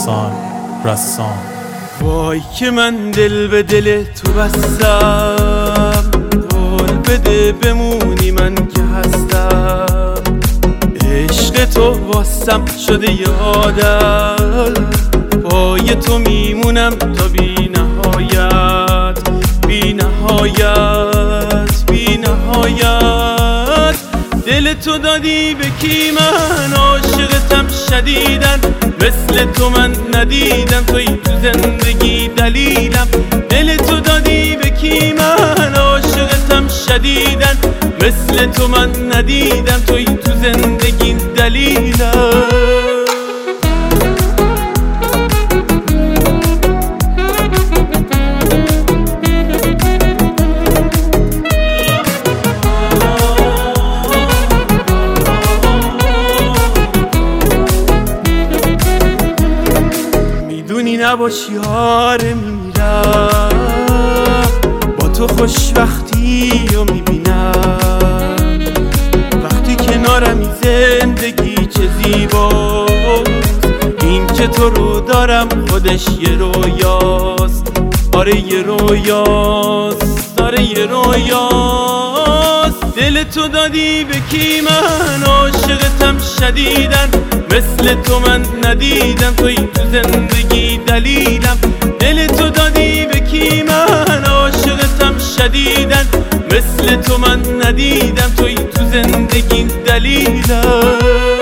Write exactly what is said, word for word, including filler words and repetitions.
حسان رسام. وای که من دل به دل تو بستم، قول بده بمونی من که هستم. عشق تو واسم شده یادت، پای تو میمونم تا بی نهایت، بی نهایت، بی نهایت. دل تو دادی به کی؟ من عاشقتم شدیدن، مثل تو من ندیدم، توی تو زندگی دلیلم. دل تو دادی به کی؟ من عاشقتم شدیدن، مثل تو من ندیدم، توی تو زندگی دلیلم. نباشی آره میرم، با تو خوشبختی رو میبینم. وقتی کنارمی زندگی چه زیباست، این که تو رو دارم خودش یه رویاست. آره یه رویاست، آره یه رویاست. دل تو دادی به کی؟ من عاشقتم شدیدن، مثل تو من ندیدم، توی تو زندگی دلیلم. دل تو دادی به کی؟ من عاشقتم شدیدن، مثل تو من ندیدم، توی تو زندگی دلیلم.